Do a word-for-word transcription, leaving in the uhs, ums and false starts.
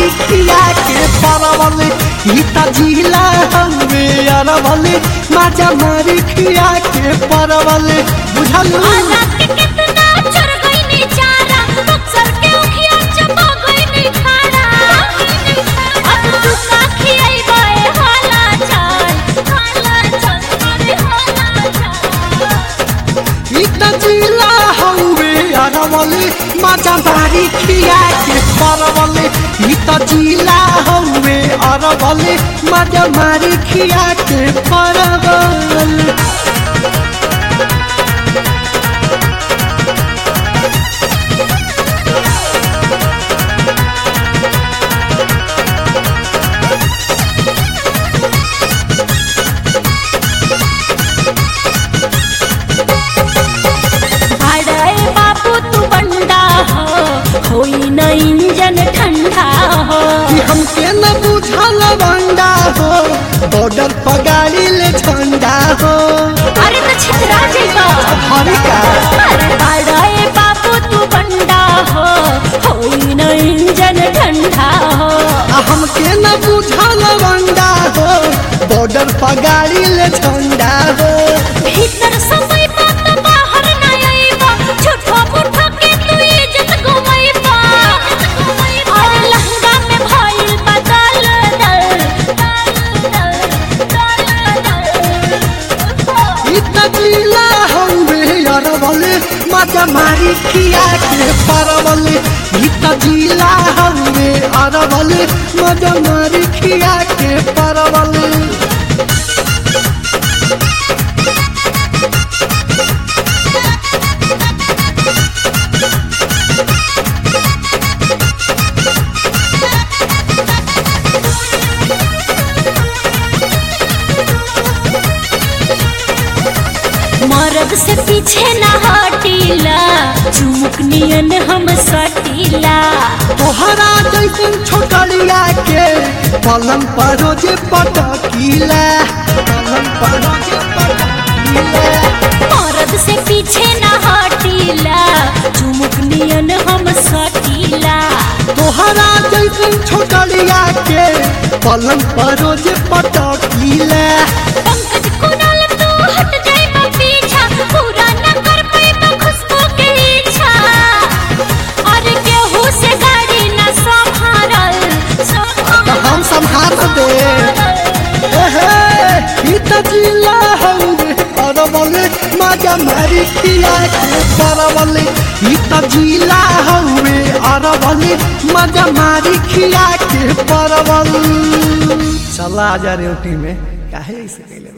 मारी खिया के परवल इता जिला हवे अरवल मजा मारी खिया के परवल बुझल रात के कितना चढ़ गई नी चारा बक्सर के उखिया चबा गई नी खारा अब तू का खियाई गए हाला चाल हाला चाल अरे हाला चाल इता जिला हवे अरवल मजा मारी खिया के परवल इता जिला हवे अरवल मजा मारी खिया के परवल होई न इंजन ठंडा हो कि हमके न बुझल बंडा हो बॉर्डर पर गाड़ी ले झंडा हो अरे तो छितरा जेबा हरी का अरे अरे बाबू तू बंडा हो होई न इंजन ठंडा हो हमके न बुझल बंडा हो बॉर्डर पर गाड़ी ले झंडा हो भीतर समय बात बाहर न आईबा झूठो मुठो के तू इज्जत घुमाईबा अरे लहंगा में भइल बदल दल दल दल दल इतना जिला हवे अरवल मजा मारी खिया के परवल इतना जिला हवे अरवल मजा मारी खिया के परवल मर्द से पीछे न हटीला चुमुक नियन हम सटीला तोहरा जैसन छोटलिया के पलंग पर रोजे पटकीला पलंग पर रोजे पटकीला मर्द से पीछे न हटीला चुमुक नियन हम सटीला तोहरा जैसन छोटलिया के पलंग पर रोजे पटकीला पंकज कुणाल तू हट जाइबा पीछा पूरा न कर पाइबा खुशबू के इच्छा और केहू से गाड़ी न संभारल तो हम संभाल दे इतना जिला हवे अरवल मजा मारी खिया के परवल इतना जिला हवे अरवल मजा मारी खिया के परवल चला जा रेवटी में काहे ऐसे कहले